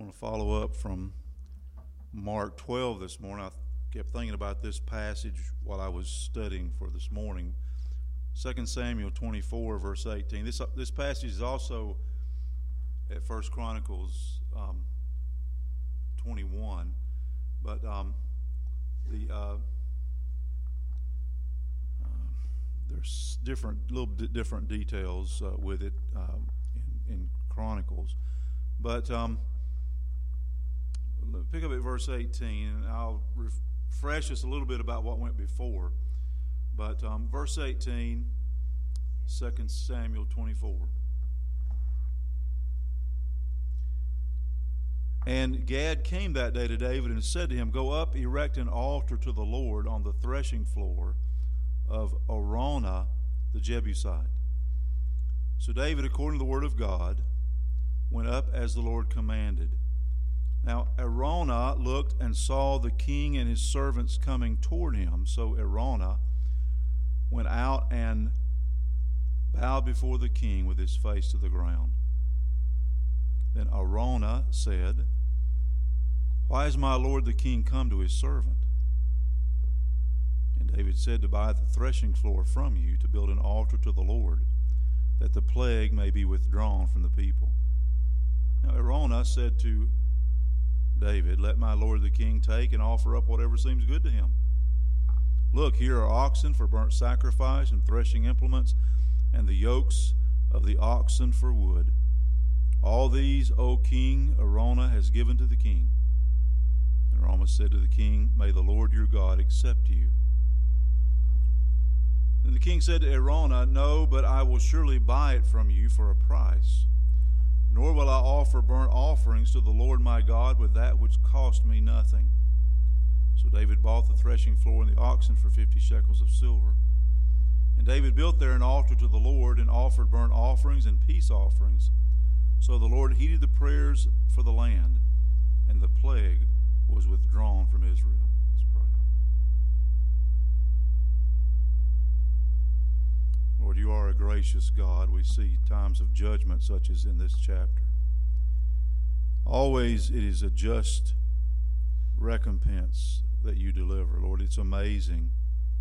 want to follow up from Mark 12 this morning. I kept thinking about this passage while I was studying for this morning. 2 Samuel 24, verse 18. This passage is also at 1 Chronicles 21, but there's little different details with it in Chronicles. But pick up at verse 18, and I'll refresh us a little bit about what went before. But verse 18, 2 Samuel 24. And Gad came that day to David and said to him, "Go up, erect an altar to the Lord on the threshing floor of Araunah the Jebusite." So David, according to the word of God, went up as the Lord commanded. Now Araunah looked and saw the king and his servants coming toward him. So Araunah went out and bowed before the king with his face to the ground. Then Araunah said, "Why has my lord the king come to his servant?" And David said, "To buy the threshing floor from you, to build an altar to the Lord, that the plague may be withdrawn from the people." Now Araunah said to David, "Let my lord the king take and offer up whatever seems good to him. Look, here are oxen for burnt sacrifice and threshing implements, and the yokes of the oxen for wood. All these, O king, Araunah has given to the king." And Araunah said to the king, "May the Lord your God accept you." Then the king said to Araunah, "No, but I will surely buy it from you for a price. Nor will I offer burnt offerings to the Lord my God with that which cost me nothing." So David bought the threshing floor and the oxen for 50 shekels of silver. And David built there an altar to the Lord and offered burnt offerings and peace offerings. So the Lord heeded the prayers for the land, and the plague was withdrawn from Israel. Let's pray. Lord, you are a gracious God. We see times of judgment such as in this chapter. Always it is a just recompense that you deliver. Lord, it's amazing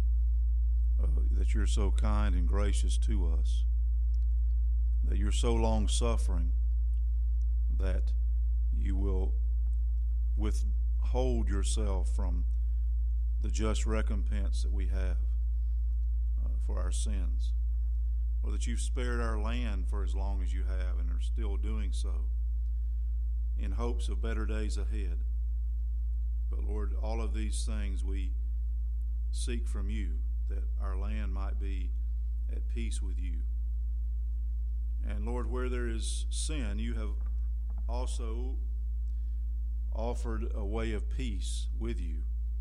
that you're so kind and gracious to us, that you're so long-suffering, that you will withhold yourself from the just recompense that we have for our sins, or that you've spared our land for as long as you have and are still doing so in hopes of better days ahead. But Lord, all of these things we seek from you, that our land might be at peace with you. And Lord, where there is sin, you have also offered a way of peace with you,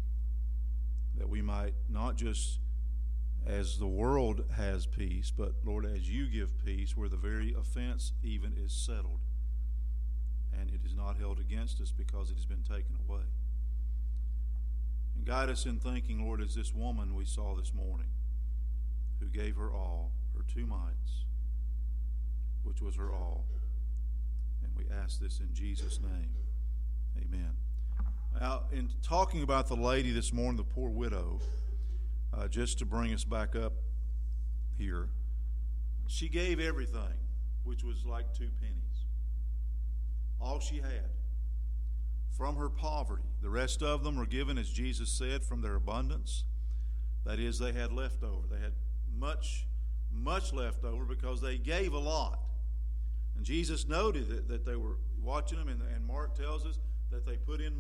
that we might not just as the world has peace, but Lord, as you give peace, where the very offense even is settled, and it is not held against us because it has been taken away. And guide us in thinking, Lord, as this woman we saw this morning, who gave her all, her 2 mites, which was her all. And we ask this in Jesus' name. Amen. Now, in talking about the lady this morning, the poor widow, just to bring us back up here, she gave everything, which was like 2 pennies. All she had from her poverty. The rest of them were given, as Jesus said, from their abundance. That is, they had leftover. They had much left over because they gave a lot. And Jesus noted that they were watching them, and Mark tells us that they put in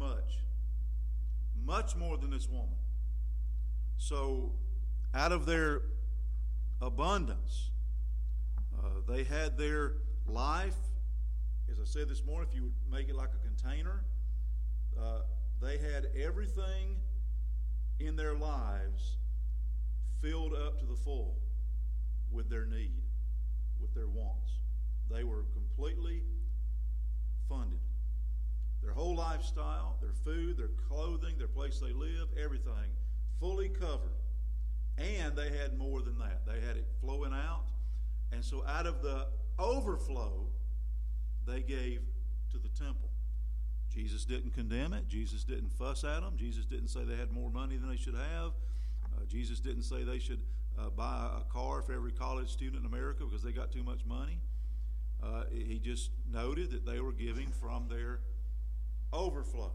much more than this woman. So out of their abundance, they had their life. As I said this morning, if you would make it like a container, they had everything in their lives filled up to the full with their need, with their wants. They were completely funded. Their whole lifestyle, their food, their clothing, their place they live, everything fully covered. And they had more than that. They had it flowing out. And so out of the overflow, they gave to the temple. Jesus didn't condemn it. Jesus didn't fuss at them. Jesus didn't say they had more money than they should have. Jesus didn't say they should buy a car for every college student in America because they got too much money. He just noted that they were giving from their overflow.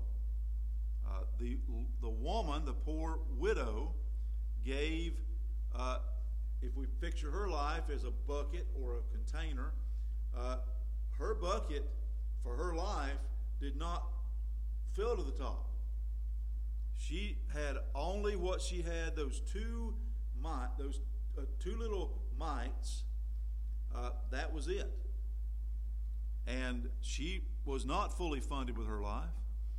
The woman, the poor widow, gave, if we picture her life as a bucket or a container, her bucket for her life did not fill to the top. She had only what she had, those two little mites. That was it. And she was not fully funded with her life.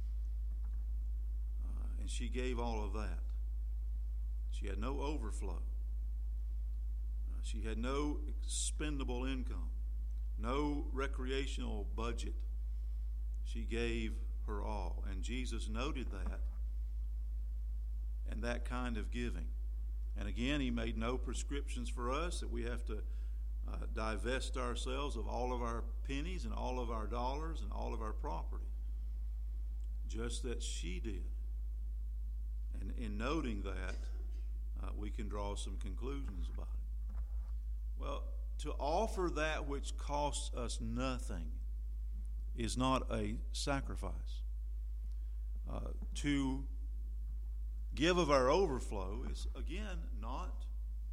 And she gave all of that. She had no overflow. She had no expendable income, no recreational budget. She gave her all. And Jesus noted that and that kind of giving. And again, he made no prescriptions for us that we have to divest ourselves of all of our pennies and all of our dollars and all of our property. Just that she did. And in noting that, we can draw some conclusions about it. Well, to offer that which costs us nothing is not a sacrifice. To give of our overflow is, again, not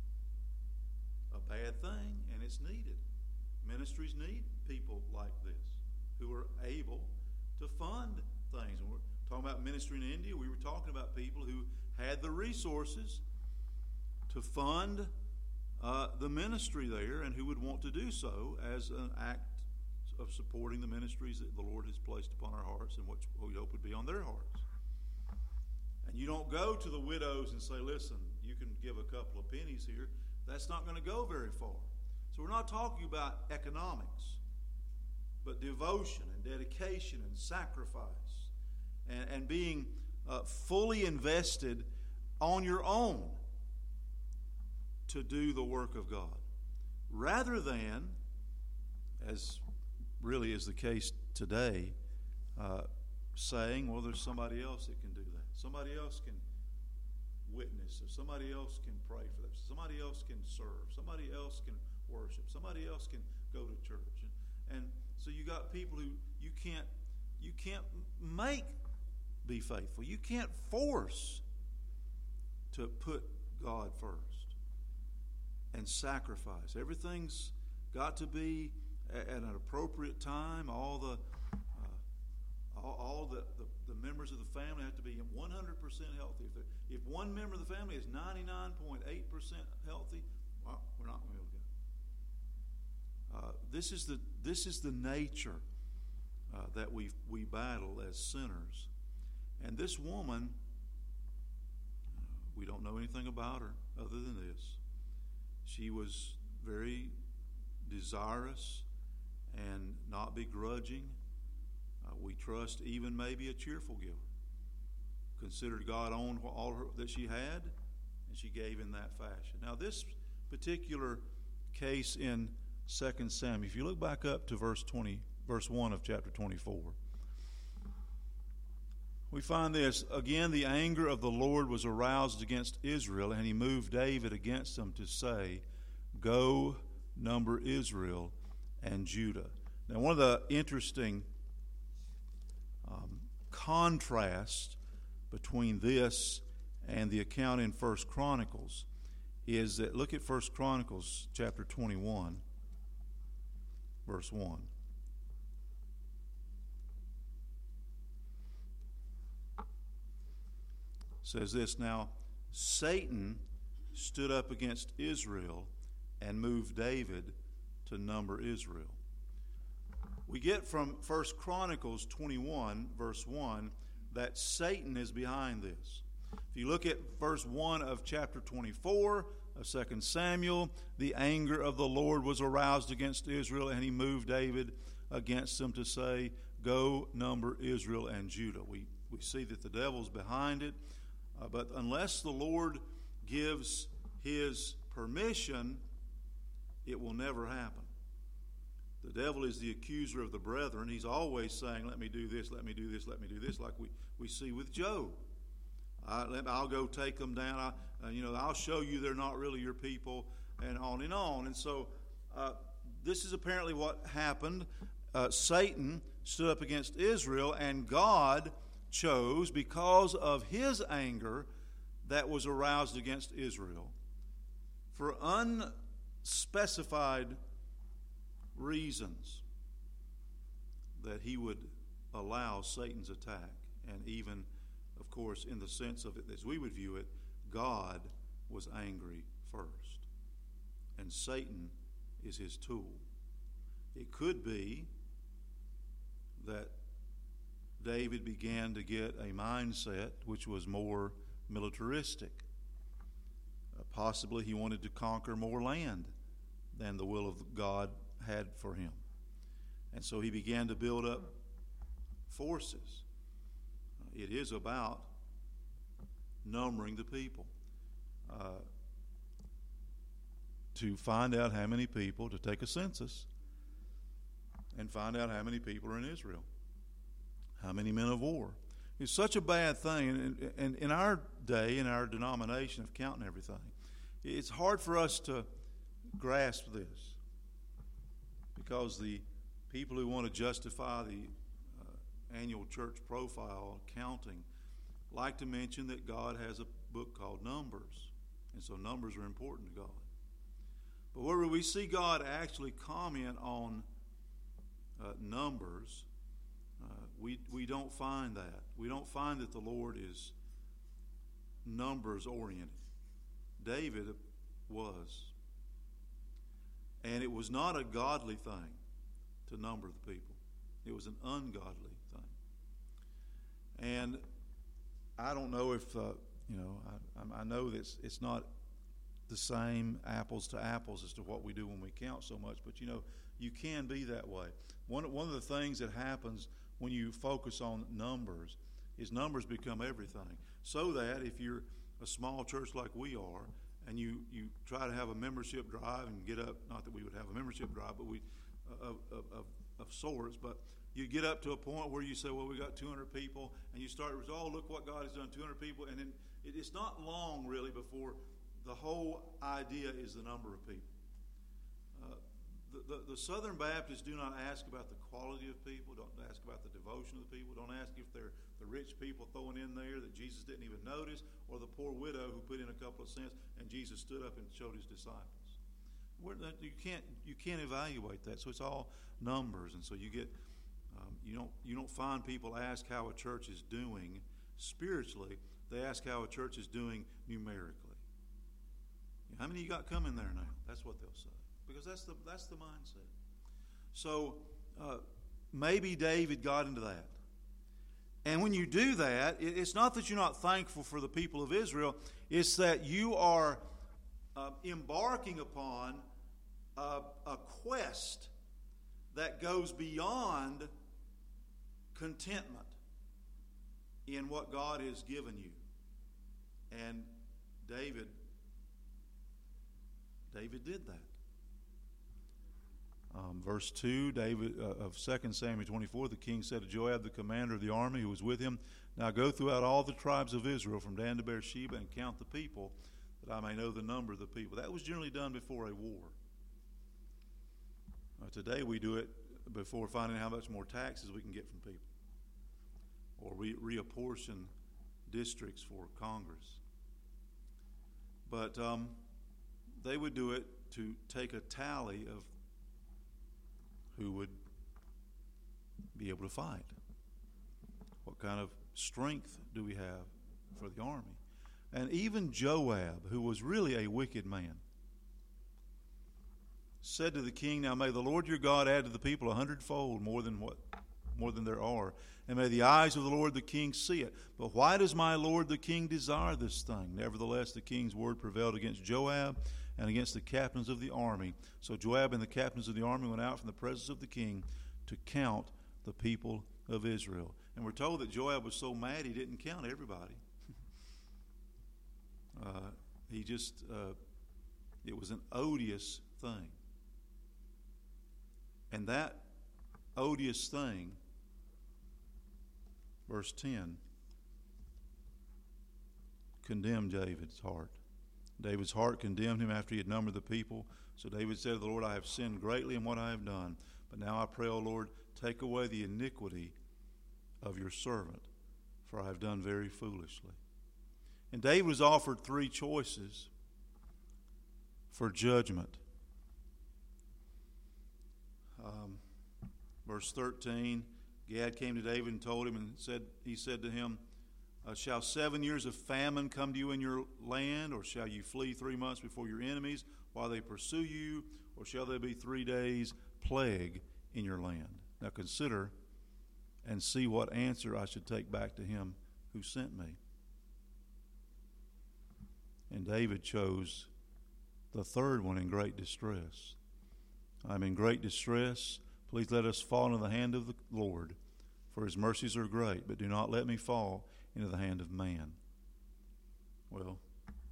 a bad thing, and it's needed. Ministries need people like this who are able to fund things. And we're talking about ministry in India. We were talking about people who had the resources to fund the ministry there and who would want to do so as an act of supporting the ministries that the Lord has placed upon our hearts and what we hope would be on their hearts. And you don't go to the widows and say, listen, you can give a couple of pennies here. That's not going to go very far. So we're not talking about economics, but devotion and dedication and sacrifice and being fully invested on your own to do the work of God. Rather than, as really is the case today, saying, well, there's somebody else that can do that. Somebody else can witness, or somebody else can pray for them. Somebody else can serve. Somebody else can worship. Somebody else can go to church. And so you got people who you can't make be faithful. You can't force to put God first and sacrifice. Everything's got to be at an appropriate time. All the members of the family have to be 100% healthy. If one member of the family is 99.8% healthy, well, we're not going to be able to go. This is the nature that we battle as sinners. And this woman, we don't know anything about her other than this. She was very desirous and not begrudging. We trust even maybe a cheerful giver. Considered God owned all that she had, and she gave in that fashion. Now, this particular case in 2 Samuel, if you look back up to verse 1 of chapter 24, we find this. Again, the anger of the Lord was aroused against Israel, and he moved David against them to say, go number Israel and Judah. Now, one of the interesting contrast between this and the account in 1 Chronicles is that, look at 1 Chronicles chapter 21, verse 1. It says this, now Satan stood up against Israel and moved David to number Israel. We get from 1 Chronicles 21, verse 1, that Satan is behind this. If you look at verse 1 of chapter 24 of 2 Samuel, the anger of the Lord was aroused against Israel, and he moved David against them to say, go number Israel and Judah. We see that the devil's behind it, but unless the Lord gives his permission, it will never happen. The devil is the accuser of the brethren. He's always saying, let me do this, let me do this, let me do this, like we see with Job. I'll go take them down. I'll show you they're not really your people, and on and on. And so this is apparently what happened. Satan stood up against Israel, and God chose, because of his anger that was aroused against Israel, for unspecified reasons, that he would allow Satan's attack. And even, of course, in the sense of it, as we would view it, God was angry first, and Satan is his tool. It could be that David began to get a mindset which was more militaristic. Possibly he wanted to conquer more land than the will of God had for him. And so he began to build up forces. It is about numbering the people. To find out how many people, to take a census and find out how many people are in Israel. How many men of war. It's such a bad thing. And in our day, in our denomination of counting everything, it's hard for us to grasp this, because the people who want to justify the annual church profile counting like to mention that God has a book called Numbers, and so numbers are important to God. But where we see God actually comment on numbers, we don't find that. We don't find that the Lord is numbers oriented. David was. And it was not a godly thing to number the people. It was an ungodly thing. And I don't know if, I know that it's not the same apples to apples as to what we do when we count so much, but you can be that way. One of the things that happens when you focus on numbers is numbers become everything. So that if you're a small church like we are, and you try to have a membership drive and get up, not that we would have a membership drive, but of sorts, but you get up to a point where you say, well, we got 200 people, and you start, look what God has done, 200 people, and then it's not long really before the whole idea is the number of people. The Southern Baptists do not ask about the quality of people, don't ask about the devotion of the people, don't ask if they're the rich people throwing in there that Jesus didn't even notice, or the poor widow who put in a couple of cents and Jesus stood up and showed his disciples. You can't evaluate that, so it's all numbers, and so you get you don't find people ask how a church is doing spiritually. They ask how a church is doing numerically. How many you got coming there now? That's what they'll say, because that's the mindset. So maybe David got into that. And when you do that, it's not that you're not thankful for the people of Israel. It's that you are embarking upon a quest that goes beyond contentment in what God has given you. And David did that. Verse 2, David of 2 Samuel 24, the king said to Joab, the commander of the army who was with him, now go throughout all the tribes of Israel from Dan to Beersheba and count the people, that I may know the number of the people. That was generally done before a war. Today we do it before finding how much more taxes we can get from people, or reapportion districts for Congress. But they would do it to take a tally of who would be able to fight. What kind of strength do we have for the army? And even Joab, who was really a wicked man, said to the king, now may the Lord your God add to the people 100-fold more than there are, and may the eyes of the Lord the king see it. But why does my lord the king desire this thing? Nevertheless, the king's word prevailed against Joab and against the captains of the army. So Joab and the captains of the army went out from the presence of the king to count the people of Israel. And we're told that Joab was so mad he didn't count everybody. It was an odious thing. And that odious thing, verse 10, condemned David's heart. David's heart condemned him after he had numbered the people. So David said to the Lord, I have sinned greatly in what I have done. But now I pray, O Lord, take away the iniquity of your servant, for I have done very foolishly. And David was offered three choices for judgment. Verse 13, Gad came to David and told him, and he said to him, shall 7 years of famine come to you in your land, or shall you flee 3 months before your enemies while they pursue you, or shall there be 3 days plague in your land? Now consider and see what answer I should take back to him who sent me. And David chose the third one, in great distress. I'm in great distress. Please let us fall into the hand of the Lord, for his mercies are great, but do not let me fall into the hand of man. Well,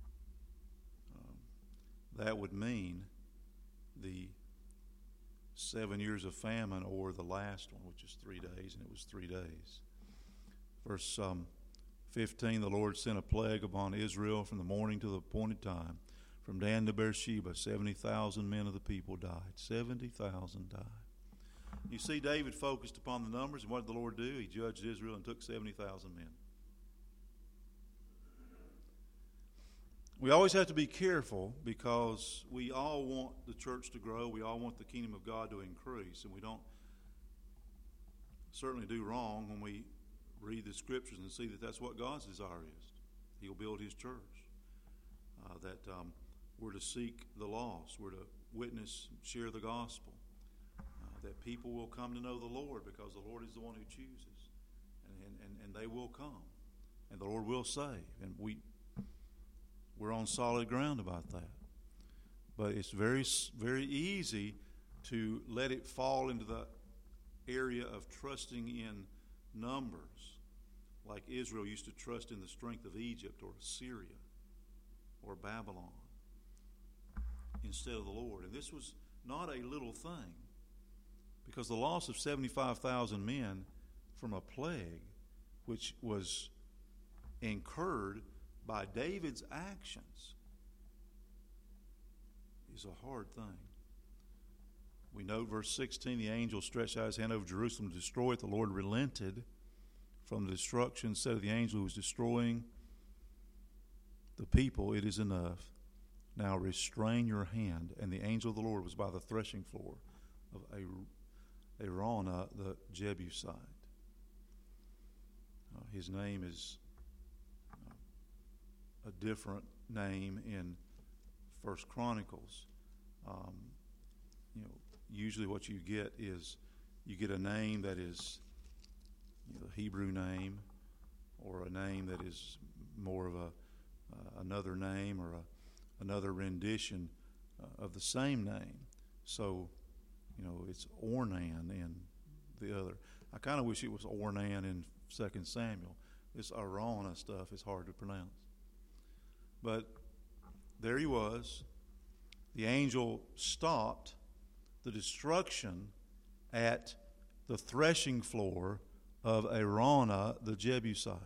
that would mean the 7 years of famine, or the last one, which is 3 days, and it was 3 days. Verse 15, the Lord sent a plague upon Israel from the morning to the appointed time. From Dan to Beersheba, 70,000 men of the people died. 70,000 died. You see, David focused upon the numbers, and what did the Lord do? He judged Israel and took 70,000 men. We always have to be careful, because we all want the church to grow. We all want the kingdom of God to increase, and we don't certainly do wrong when we read the scriptures and see that that's what God's desire is. He'll build his church. We're to seek the lost. We're to witness, share the gospel. That people will come to know the Lord, because the Lord is the one who chooses. And they will come. And the Lord will save. And we're on solid ground about that. But it's very, very easy to let it fall into the area of trusting in numbers, like Israel used to trust in the strength of Egypt or Assyria or Babylon instead of the Lord. And this was not a little thing, because the loss of 75,000 men from a plague, which was incurred by David's actions, is a hard thing. We note verse 16, the angel stretched out his hand over Jerusalem to destroy it. The Lord relented from the destruction, said to the angel who was destroying the people, it is enough. Now restrain your hand. And the angel of the Lord was by the threshing floor of Araunah the Jebusite. His name is a different name in 1 Chronicles. Usually what you get is you get a name that is a Hebrew name, or a name that is more of another name, or another rendition of the same name. So, it's Ornan in the other. I kind of wish it was Ornan in 2 Samuel. This Araunah stuff is hard to pronounce. But there he was. The angel stopped the destruction at the threshing floor of Araunah the Jebusite.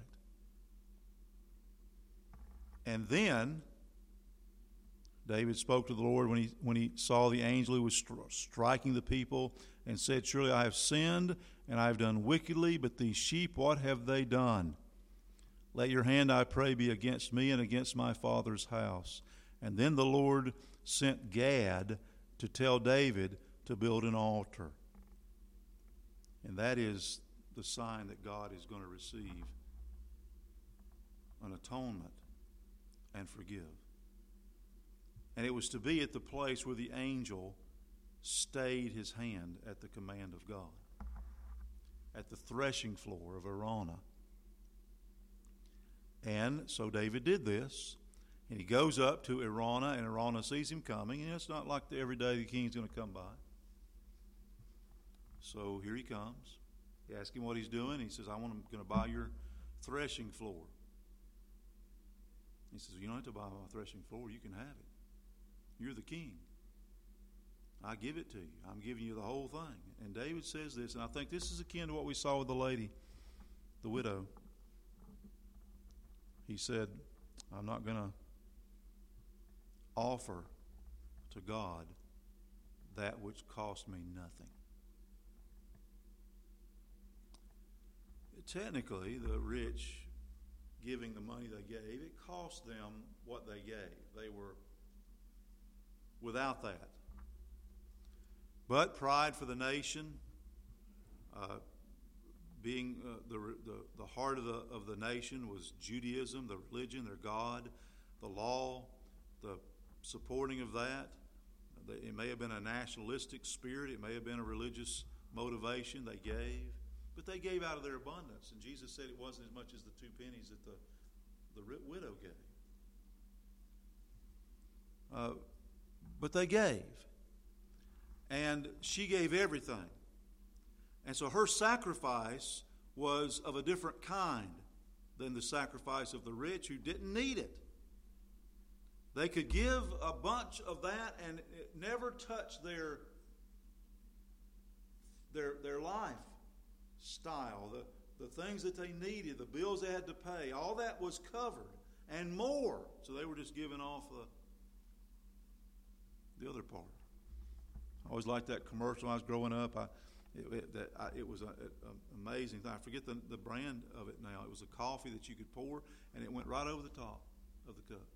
And then David spoke to the Lord when he saw the angel who was striking the people, and said, surely I have sinned, and I have done wickedly, but these sheep, what have they done? Let your hand, I pray, be against me and against my father's house. And then the Lord sent Gad to tell David to build an altar. And that is the sign that God is going to receive an atonement and forgive. And it was to be at the place where the angel stayed his hand at the command of God, at the threshing floor of Araunah. And so David did this, and he goes up to Araunah, and Araunah sees him coming, and it's not like every day the king's going to come by. So here he comes. He asks him what he's doing. He says, I'm going to buy your threshing floor. He says, you don't have to buy my threshing floor. You can have it. You're the king. I give it to you. I'm giving you the whole thing. And David says this, and I think this is akin to what we saw with the lady, the widow. He said, I'm not going to offer to God that which cost me nothing. Technically, the rich giving the money they gave, it cost them what they gave. They were without that. But pride for the nation, being the heart of the nation was Judaism, the religion, their God, the law, the supporting of that. It may have been a nationalistic spirit. It may have been a religious motivation they gave. But they gave out of their abundance. And Jesus said it wasn't as much as the 2 pennies that the widow gave. But they gave. And she gave everything. And so her sacrifice was of a different kind than the sacrifice of the rich who didn't need it. They could give a bunch of that and it never touch their lifestyle, the things that they needed, the bills they had to pay, all that was covered and more. So they were just giving off the other part. I always liked that commercial when I was growing up. It was an amazing thing. I forget the brand of it now. It was a coffee that you could pour, and it went right over the top of the cup.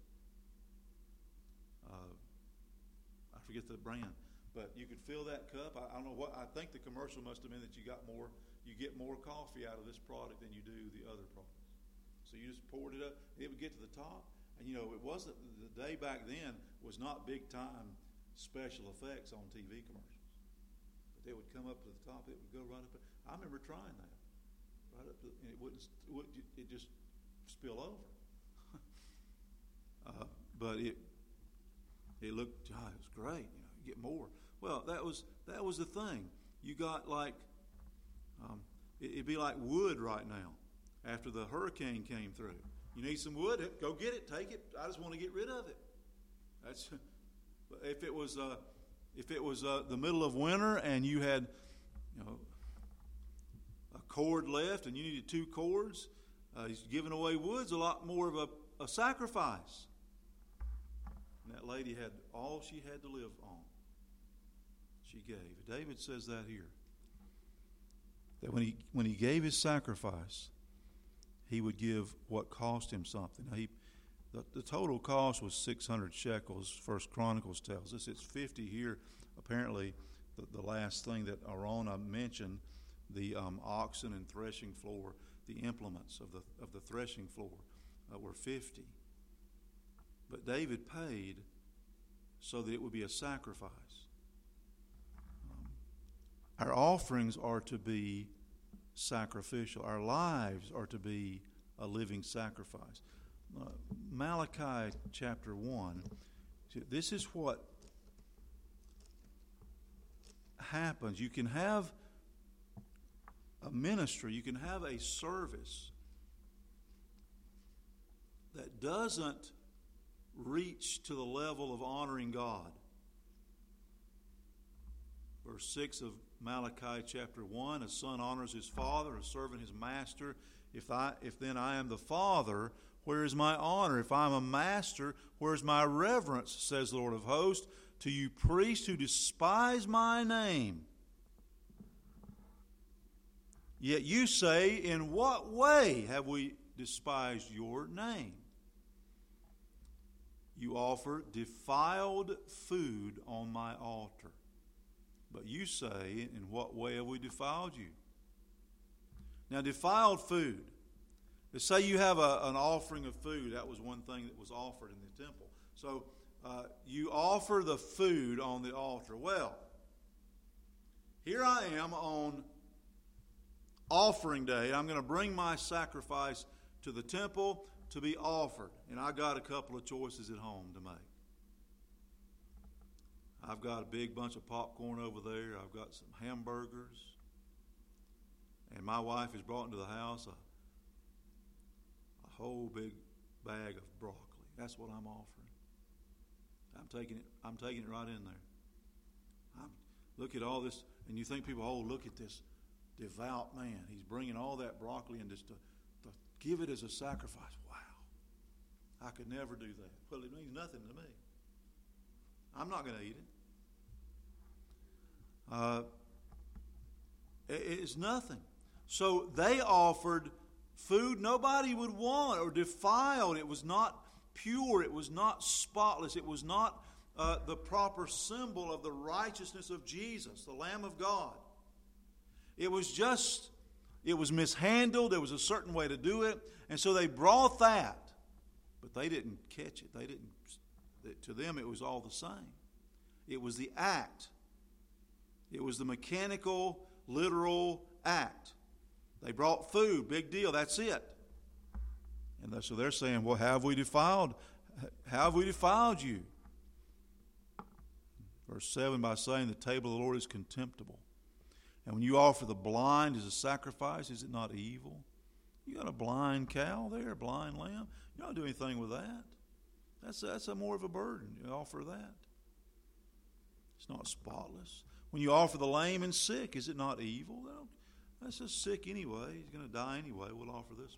I forget the brand, but you could fill that cup. I don't know what. I think the commercial must have been that you get more coffee out of this product than you do the other products. So you just poured it up. It would get to the top, and it wasn't the day back then was not big time special effects on TV commercials. But they would come up to the top. It would go right up. I remember trying that right up, and it wouldn't. It just spill over. But it looked. It was great. You get more. Well, that was the thing. You got like. It'd be like wood right now. After the hurricane came through, you need some wood. Go get it. Take it. I just want to get rid of it. That's. If it was the middle of winter and you had a cord left and you needed 2 cords, giving away wood's a lot more of a sacrifice. And that lady had all she had to live on. She gave. David says that here. That when he gave his sacrifice, he would give what cost him something. Now the total cost was 600 shekels. First Chronicles tells us it's 50 here. Apparently, the last thing that Arona mentioned, the oxen and threshing floor, the implements of the threshing floor were 50. But David paid so that it would be a sacrifice. Our offerings are to be sacrificial. Our lives are to be a living sacrifice. Malachi chapter 1, this is what happens. You can have a ministry, you can have a service that doesn't reach to the level of honoring God. Verse 6 of Malachi chapter 1, a son honors his father, a servant his master. If then I am the father, where is my honor? If I am a master, where is my reverence, says the Lord of hosts, to you priests who despise my name. Yet you say, in what way have we despised your name? You offer defiled food on my altar. But you say, in what way have we defiled you? Now, defiled food. Let's say you have an offering of food. That was one thing that was offered in the temple. So you offer the food on the altar. Well, here I am on offering day. I'm going to bring my sacrifice to the temple to be offered. And I got a couple of choices at home to make. I've got a big bunch of popcorn over there. I've got some hamburgers. And my wife has brought into the house a whole big bag of broccoli. That's what I'm offering. I'm taking it right in there. Look at all this, and you think people, oh, look at this devout man. He's bringing all that broccoli and just to give it as a sacrifice. Wow, I could never do that. Well, it means nothing to me. I'm not going to eat it. It's nothing. So they offered food nobody would want or defiled. It was not pure. It was not spotless. It was not the proper symbol of the righteousness of Jesus, the Lamb of God. It was mishandled. There was a certain way to do it. And so they brought that. But they didn't catch it. To them it was all the same. It was the act. It was the mechanical, literal act. They brought food, big deal, that's it. And so they're saying, well, how have we defiled you? Verse 7, by saying the table of the Lord is contemptible. And when you offer the blind as a sacrifice, is it not evil? You got a blind cow there, a blind lamb. You don't do anything with that. That's a more of a burden. You offer that. It's not spotless. When you offer the lame and sick, is it not evil? That's just sick anyway. He's going to die anyway. We'll offer this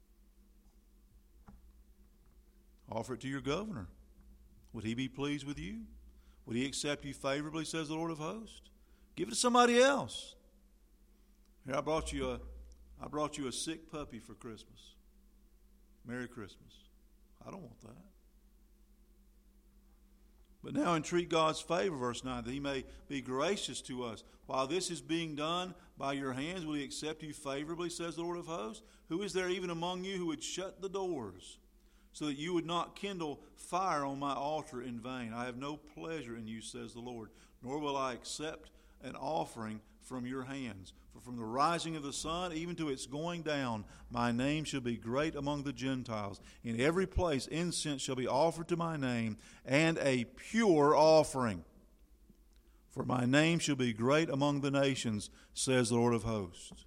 one. Offer it to your governor. Would he be pleased with you? Would he accept you favorably, says the Lord of hosts? Give it to somebody else. Here, I brought you a sick puppy for Christmas. Merry Christmas. I don't want that. But now entreat God's favor, verse 9, that he may be gracious to us. While this is being done by your hands, will he accept you favorably, says the Lord of hosts? Who is there even among you who would shut the doors, so that you would not kindle fire on my altar in vain? I have no pleasure in you, says the Lord, nor will I accept an offering from your hands. For from the rising of the sun even to its going down, my name shall be great among the Gentiles. In every place incense shall be offered to my name, and a pure offering. For my name shall be great among the nations, says the Lord of hosts.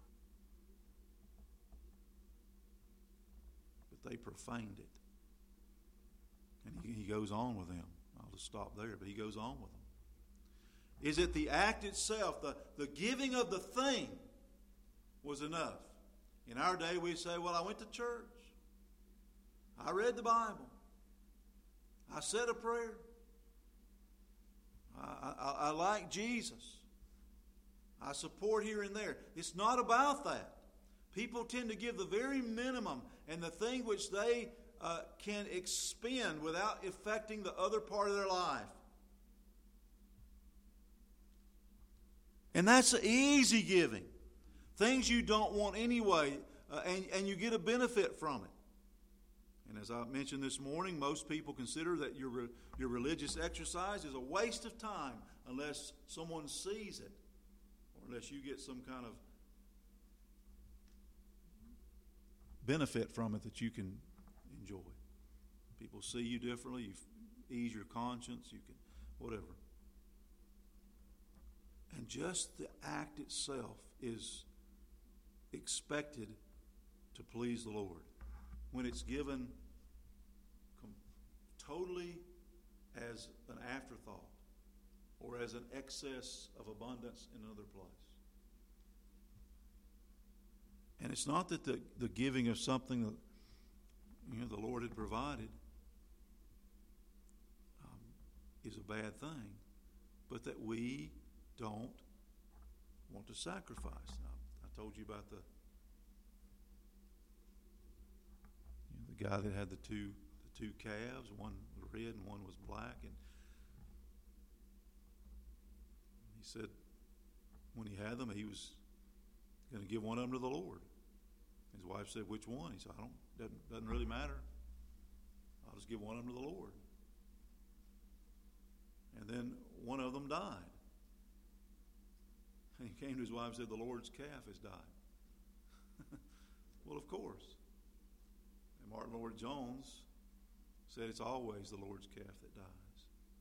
But they profaned it. And he goes on with them. I'll just stop there, but he goes on with them. Is it the act itself, the giving of the thing was enough? In our day we say, well, I went to church. I read the Bible. I said a prayer. I like Jesus. I support here and there. It's not about that. People tend to give the very minimum and the thing which they can expend without affecting the other part of their life. And that's easy giving. Things you don't want anyway, and you get a benefit from it. And as I mentioned this morning, most people consider that your religious exercise is a waste of time unless someone sees it, or unless you get some kind of benefit from it that you can enjoy. People see you differently, you ease your conscience, you can, whatever. And just the act itself is expected to please the Lord. When it's given totally as an afterthought or as an excess of abundance in another place. And it's not that the giving of something that the Lord had provided is a bad thing, but that we don't want to sacrifice. Now, I told you about the guy that had the two calves, one was red and one was black, and he said when he had them, he was going to give one of them to the Lord. His wife said, "Which one?" He said, doesn't really matter. I'll just give one of them to the Lord." And then one of them died. And he came to his wife and said, "The Lord's calf has died." Well, of course. And Martin Lloyd-Jones said it's always the Lord's calf that dies.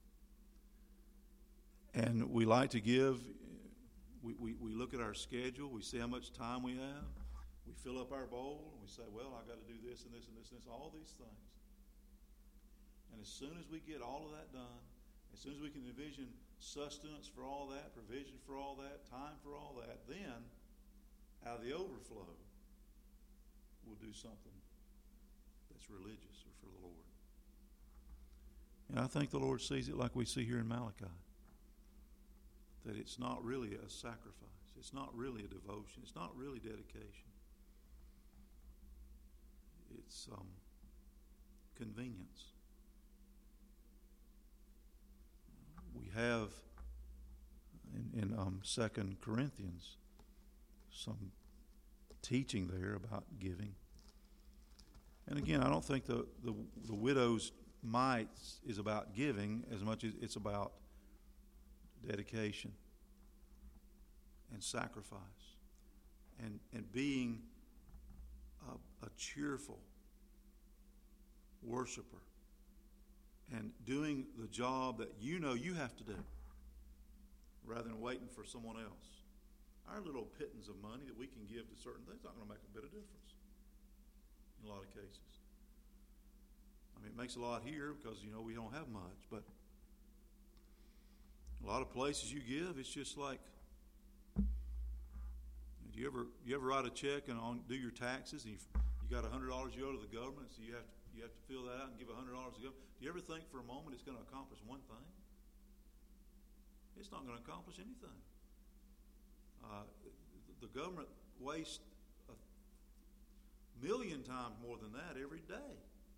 And we like to give, we look at our schedule, we see how much time we have, we fill up our bowl, and we say, well, I've got to do this and this and this and this, all these things. And as soon as we get all of that done, as soon as we can envision sustenance for all that, provision for all that, time for all that, then out of the overflow, we'll do something that's religious or for the Lord. And I think the Lord sees it like we see here in Malachi, that it's not really a sacrifice. It's not really a devotion. It's not really dedication. It's convenience. We have in 2 Corinthians some teaching there about giving. And again, I don't think the widow's mites is about giving as much as it's about dedication and sacrifice and being a cheerful worshiper and doing the job that you know you have to do rather than waiting for someone else. Our little pittance of money that we can give to certain things is not going to make a bit of difference in a lot of cases. I mean, it makes a lot here because, we don't have much, but a lot of places you give, it's just like, do you ever write a check and do your taxes and you got $100 you owe to the government, so you have to fill that out and give $100 to the government? Do you ever think for a moment it's going to accomplish one thing? It's not going to accomplish anything. The government wastes 1,000,000 times more than that every day.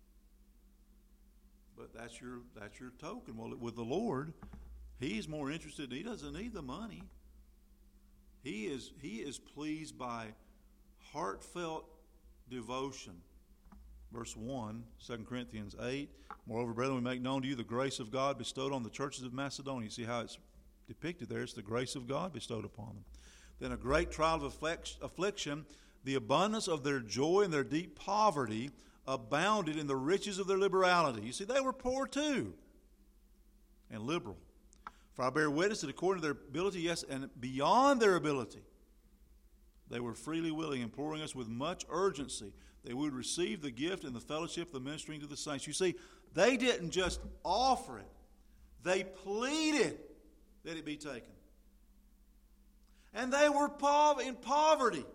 But that's your token. Well, with the Lord, He's more interested. He doesn't need the money. He is pleased by heartfelt devotion. Verse 1, 2 Corinthians 8. Moreover, brethren, we make known to you the grace of God bestowed on the churches of Macedonia. You see how it's depicted there? It's the grace of God bestowed upon them. Then a great trial of affliction, the abundance of their joy and their deep poverty abounded in the riches of their liberality. You see, they were poor too, and liberal. For I bear witness that according to their ability, yes, and beyond their ability, they were freely willing, imploring us with much urgency that we would receive the gift and the fellowship of the ministering to the saints. You see, they didn't just offer it. They pleaded that it be taken. And they were in poverty.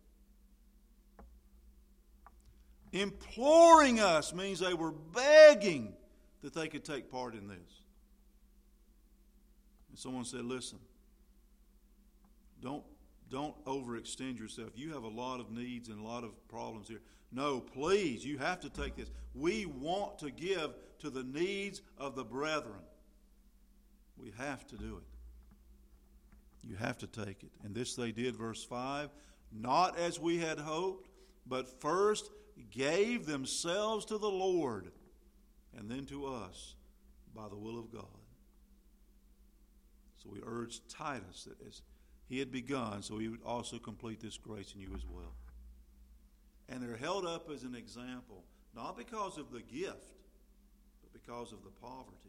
Imploring us means they were begging that they could take part in this. And someone said, listen, don't overextend yourself. You have a lot of needs and a lot of problems here. No, please, you have to take this. We want to give to the needs of the brethren. We have to do it. You have to take it. And this they did, verse 5, not as we had hoped, but first gave themselves to the Lord and then to us by the will of God. So we urge Titus that as he had begun, so he would also complete this grace in you as well. And they're held up as an example, not because of the gift, but because of the poverty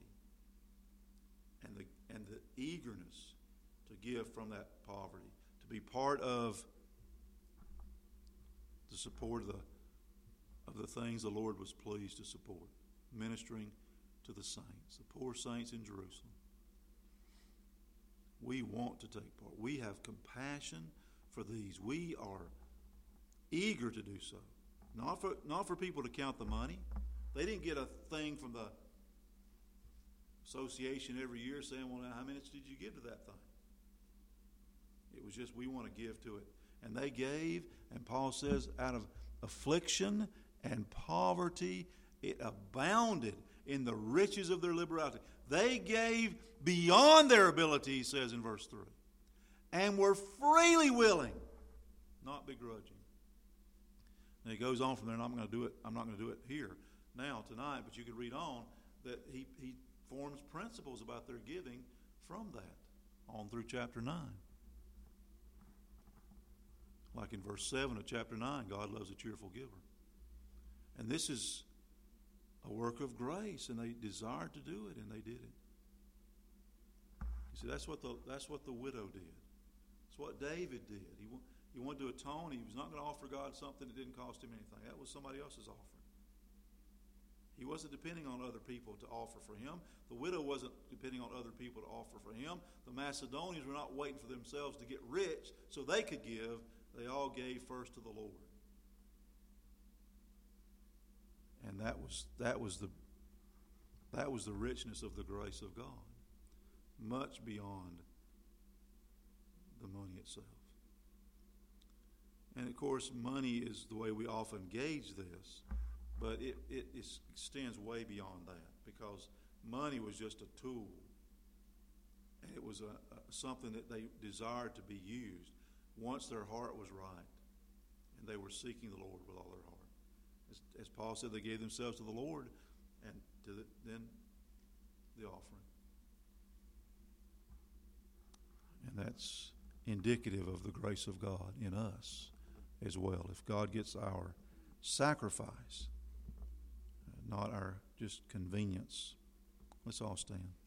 and the eagerness to give from that poverty, to be part of the support of the things the Lord was pleased to support, ministering to the saints, the poor saints in Jerusalem. We want to take part. We have compassion for these. We are eager to do so. Not for people to count the money. They didn't get a thing from the association every year saying, well, now, how much did you give to that thing? It was just, we want to give to it. And they gave, and Paul says, out of affliction and poverty, it abounded in the riches of their liberality. They gave beyond their ability, he says in verse 3, and were freely willing, not begrudging. And he goes on from there, and I'm not going to do it here now tonight, but you could read on that he forms principles about their giving from that on through chapter 9. Like in verse 7 of chapter 9, God loves a cheerful giver. And this is a work of grace, and they desired to do it, and they did it. You see, that's what the widow did. That's what David did. He wanted to atone. He was not going to offer God something that didn't cost him anything. That was somebody else's offering. He wasn't depending on other people to offer for him. The widow wasn't depending on other people to offer for him. The Macedonians were not waiting for themselves to get rich so they could give. They all gave first to the Lord. And that was the richness of the grace of God, much beyond the money itself. And of course, money is the way we often gauge this, but it extends way beyond that, because money was just a tool, and it was something that they desired to be used once their heart was right and they were seeking the Lord with all their heart. As Paul said, they gave themselves to the Lord and then the offering. And that's indicative of the grace of God in us as well. If God gets our sacrifice, not our just convenience. Let's all stand.